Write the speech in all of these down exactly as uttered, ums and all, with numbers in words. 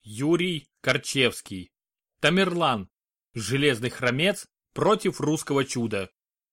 Юрий Корчевский. Тамерлан. Железный хромец против русского чуда.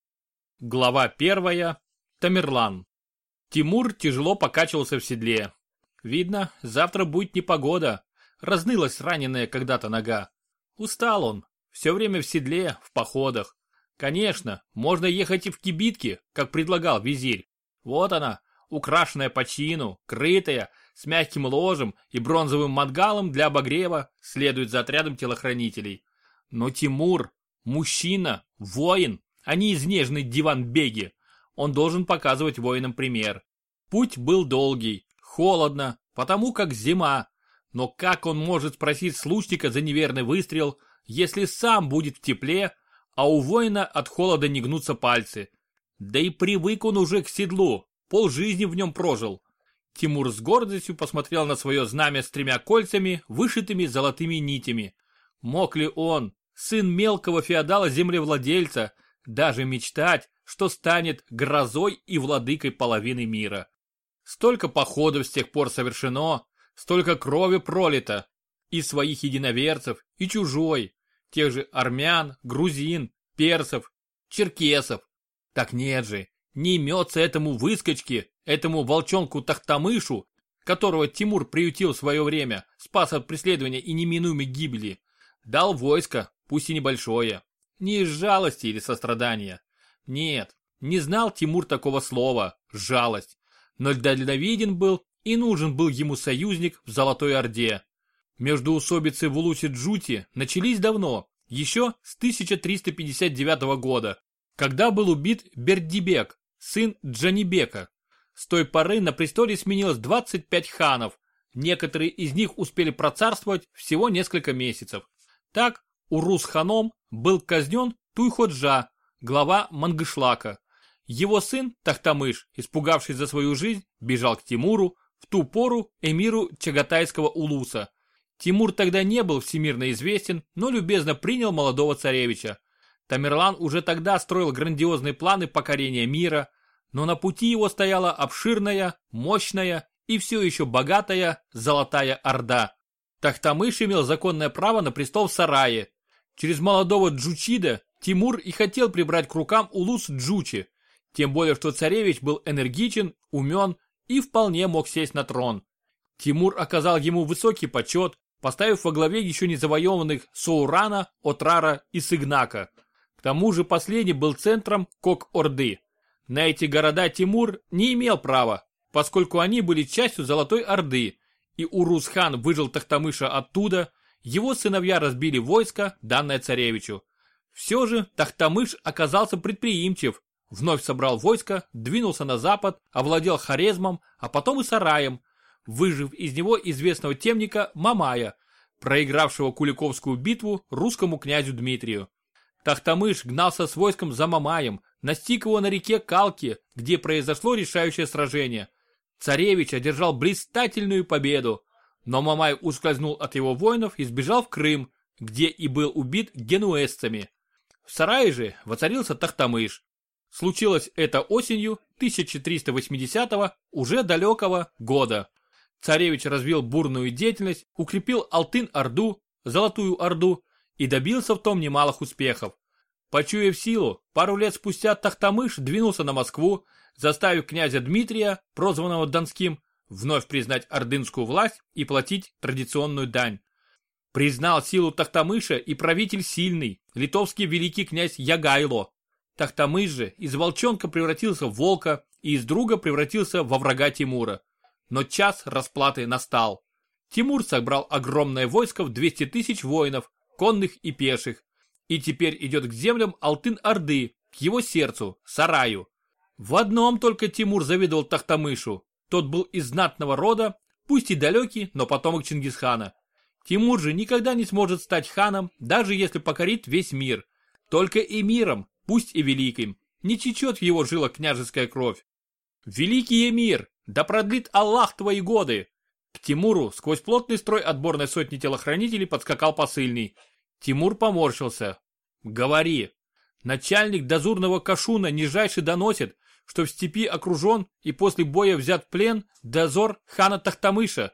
Глава первая. Тамерлан. Тимур тяжело покачивался в седле. Видно, завтра будет непогода. Разнылась раненая когда-то нога. Устал он. Все время в седле, в походах. Конечно, можно ехать и в кибитке, как предлагал визирь. Вот она, украшенная по чину, крытая, с мягким ложем и бронзовым мангалом для обогрева, следует за отрядом телохранителей. Но Тимур, мужчина, воин, а не изнеженный диван-беги. Он должен показывать воинам пример. Путь был долгий, холодно, потому как зима. Но как он может спросить с лучника за неверный выстрел, если сам будет в тепле, а у воина от холода не гнутся пальцы? Да и привык он уже к седлу, полжизни в нем прожил. Тимур с гордостью посмотрел на свое знамя с тремя кольцами, вышитыми золотыми нитями. Мог ли он, сын мелкого феодала-землевладельца, даже мечтать, что станет грозой и владыкой половины мира? Столько походов с тех пор совершено, столько крови пролито, и своих единоверцев, и чужой, тех же армян, грузин, персов, черкесов. Так нет же, не имется этому выскочке, этому волчонку-тахтамышу, которого Тимур приютил в свое время, спас от преследования и неминуемой гибели. Дал войско, пусть и небольшое. Не из жалости или сострадания. Нет, не знал Тимур такого слова «жалость». Но дальновиден был и нужен был ему союзник в Золотой Орде. Междоусобицы в Улусе-Джуте начались давно, еще с тысяча триста пятьдесят девятого года, когда был убит Бердибек, сын Джанибека. С той поры на престоле сменилось двадцать пять ханов, некоторые из них успели процарствовать всего несколько месяцев. Так, Урус-ханом был казнен Туйходжа, глава Мангышлака. Его сын Тахтамыш, испугавшись за свою жизнь, бежал к Тимуру, в ту пору эмиру Чагатайского Улуса. Тимур тогда не был всемирно известен, но любезно принял молодого царевича. Тамерлан уже тогда строил грандиозные планы покорения мира, но на пути его стояла обширная, мощная и все еще богатая Золотая Орда. Тахтамыш имел законное право на престол в Сарае. Через молодого Джучида Тимур и хотел прибрать к рукам Улус Джучи, тем более что царевич был энергичен, умен и вполне мог сесть на трон. Тимур оказал ему высокий почет, поставив во главе еще не завоеванных Соурана, Отрара и Сыгнака. К тому же последний был центром Кок-Орды. На эти города Тимур не имел права, поскольку они были частью Золотой Орды, и Урус-хан выжил Тахтамыша оттуда, его сыновья разбили войско, данное царевичу. Все же Тахтамыш оказался предприимчив, вновь собрал войско, двинулся на запад, овладел Хорезмом, а потом и Сараем, выжив из него известного темника Мамая, проигравшего Куликовскую битву русскому князю Дмитрию. Тахтамыш гнался с войском за Мамаем, настиг его на реке Калки, где произошло решающее сражение. Царевич одержал блистательную победу, но Мамай ускользнул от его воинов и сбежал в Крым, где и был убит генуэзцами. В Сарае же воцарился Тахтамыш. Случилось это осенью тысяча триста восьмидесятого, уже далекого года. Царевич развил бурную деятельность, укрепил Алтын-Орду, Золотую Орду, и добился в том немалых успехов. Почуяв силу, пару лет спустя Тахтамыш двинулся на Москву, заставив князя Дмитрия, прозванного Донским, вновь признать ордынскую власть и платить традиционную дань. Признал силу Тахтамыша и правитель сильный, литовский великий князь Ягайло. Тахтамыш же из волчонка превратился в волка и из друга превратился во врага Тимура. Но час расплаты настал. Тимур собрал огромное войско в двести тысяч воинов, конных и пеших, и теперь идет к землям Алтын-Орды, к его сердцу, Сараю. В одном только Тимур завидовал Тахтамышу. Тот был из знатного рода, пусть и далекий, но потомок Чингисхана. Тимур же никогда не сможет стать ханом, даже если покорит весь мир. Только эмиром, пусть и великим, не течет в его жилах княжеская кровь. Великий эмир, да продлит Аллах твои годы! К Тимуру сквозь плотный строй отборной сотни телохранителей подскакал посыльный. Тимур поморщился. Говори. Начальник дозорного Кашуна нижайше доносит, что в степи окружен и после боя взят в плен дозор хана Тахтамыша.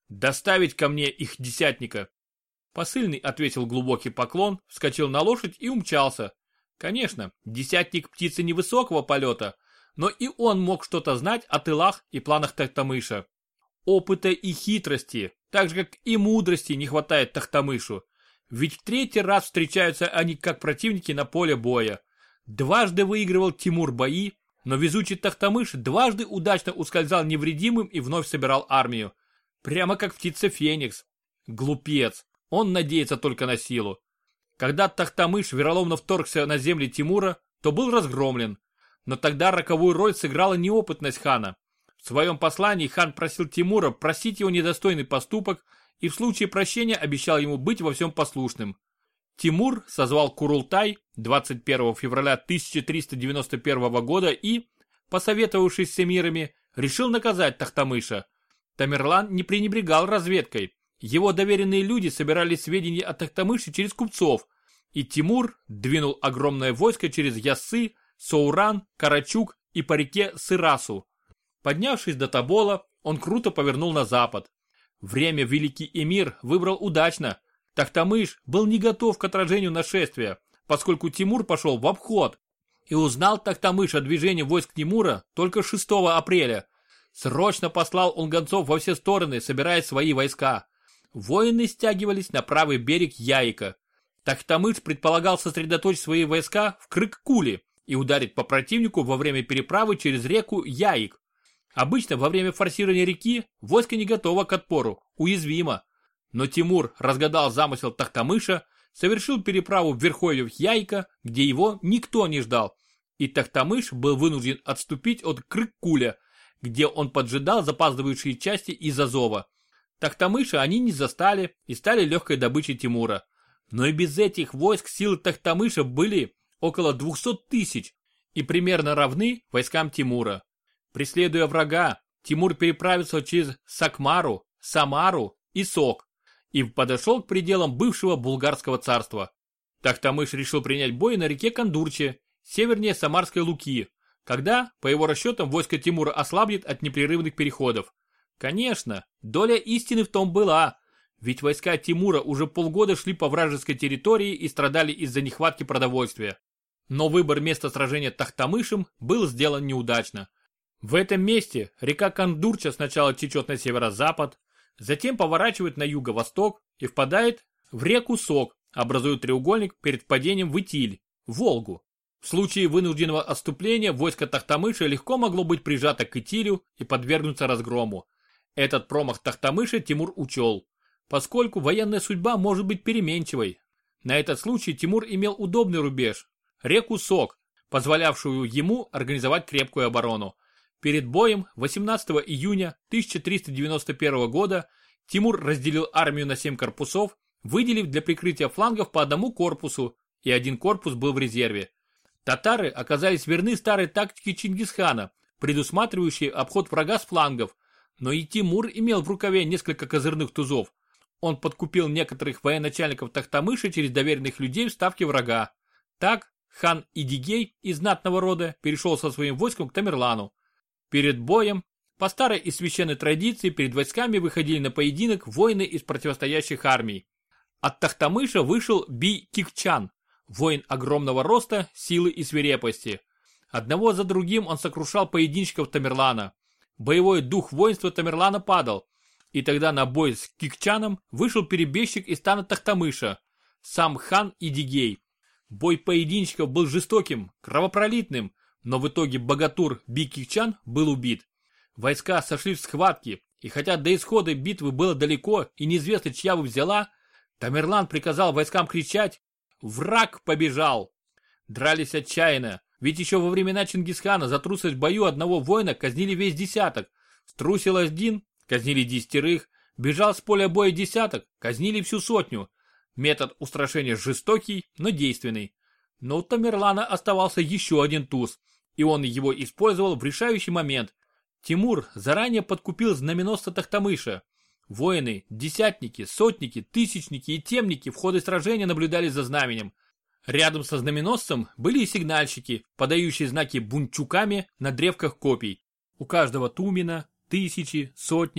доставить ко мне их десятника. Посыльный ответил глубокий поклон, вскочил на лошадь и умчался. Конечно, десятник птицы невысокого полета, но и он мог что-то знать о тылах и планах Тохтамыша. Опыта и хитрости, так же как и мудрости не хватает Тохтамышу. Ведь в третий раз встречаются они как противники на поле боя. Дважды выигрывал Тимур бои, но везучий Тохтамыш дважды удачно ускользал невредимым и вновь собирал армию. Прямо как птица Феникс. Глупец, он надеется только на силу. Когда Тохтамыш вероломно вторгся на земли Тимура, то был разгромлен. Но тогда роковую роль сыграла неопытность хана. В своем послании хан просил Тимура простить его недостойный поступок и в случае прощения обещал ему быть во всем послушным. Тимур созвал Курултай двадцать первого февраля тысяча триста девяносто первого года и, посоветовавшись с эмирами, решил наказать Тохтамыша. Тамерлан не пренебрегал разведкой. Его доверенные люди собирали сведения о Тохтамыше через купцов, и Тимур двинул огромное войско через Яссы, Соуран, Карачук и по реке Сырасу. Поднявшись до Тобола, он круто повернул на запад. Время великий эмир выбрал удачно. Тохтамыш был не готов к отражению нашествия, поскольку Тимур пошел в обход. И узнал Тохтамыш о движении войск Тимура только шестого апреля. Срочно послал он гонцов во все стороны, собирая свои войска. Воины стягивались на правый берег Яика. Тохтамыш предполагал сосредоточить свои войска в Крык-Куле и ударить по противнику во время переправы через реку Яик. Обычно во время форсирования реки войско не готово к отпору, уязвимо. Но Тимур разгадал замысел Тохтамыша, совершил переправу в верховье Яика, где его никто не ждал. И Тохтамыш был вынужден отступить от Крык-Куля, где он поджидал запаздывающие части из Азова. Тохтамыша они не застали и стали легкой добычей Тимура. Но и без этих войск силы Тохтамыша были около двухсот тысяч и примерно равны войскам Тимура. Преследуя врага, Тимур переправился через Сакмару, Самару и Сок и подошел к пределам бывшего Булгарского царства. Тохтамыш решил принять бой на реке Кандурче, севернее Самарской Луки, когда, по его расчетам, войско Тимура ослабнет от непрерывных переходов. Конечно, доля истины в том была, ведь войска Тимура уже полгода шли по вражеской территории и страдали из-за нехватки продовольствия. Но выбор места сражения Тохтамышем был сделан неудачно. В этом месте река Кандурча сначала течет на северо-запад, затем поворачивает на юго-восток и впадает в реку Сок, образуя треугольник перед впадением в Итиль, Волгу. В случае вынужденного отступления войско Тохтамыша легко могло быть прижато к Итилю и подвергнуться разгрому. Этот промах Тохтамыша Тимур учел, поскольку военная судьба может быть переменчивой. На этот случай Тимур имел удобный рубеж – реку Сок, позволявшую ему организовать крепкую оборону. Перед боем восемнадцатого июня тысяча триста девяносто первого года Тимур разделил армию на семь корпусов, выделив для прикрытия флангов по одному корпусу, и один корпус был в резерве. Татары оказались верны старой тактике Чингисхана, предусматривающей обход врага с флангов, но и Тимур имел в рукаве несколько козырных тузов. Он подкупил некоторых военачальников Тохтамыша через доверенных людей в ставке врага. Так хан Идигей из знатного рода перешел со своим войском к Тамерлану. Перед боем, по старой и священной традиции, перед войсками выходили на поединок воины из противостоящих армий. От Тохтамыша вышел Би-Кикчан, воин огромного роста, силы и свирепости. Одного за другим он сокрушал поединщиков Тамерлана. Боевой дух воинства Тамерлана падал, и тогда на бой с Кикчаном вышел перебежчик из стана Тохтамыша, сам хан Идигей. Бой поединщиков был жестоким, кровопролитным, но в итоге богатур Би-Кикчан был убит. Войска сошли в схватки, и хотя до исхода битвы было далеко и неизвестно, чья вы взяла, Тамерлан приказал войскам кричать «Враг побежал!». Дрались отчаянно, ведь еще во времена Чингисхана за трусость в бою одного воина казнили весь десяток, струсил один, казнили десятерых, бежал с поля боя десяток, казнили всю сотню. Метод устрашения жестокий, но действенный. Но у Тамерлана оставался еще один туз, и он его использовал в решающий момент. Тимур заранее подкупил знаменосца Тохтамыша. Воины, десятники, сотники, тысячники и темники в ходе сражения наблюдали за знаменем. Рядом со знаменосцем были и сигнальщики, подающие знаки бунчуками на древках копий. У каждого тумена, тысячи, сотни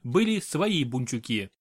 были свои бунчуки.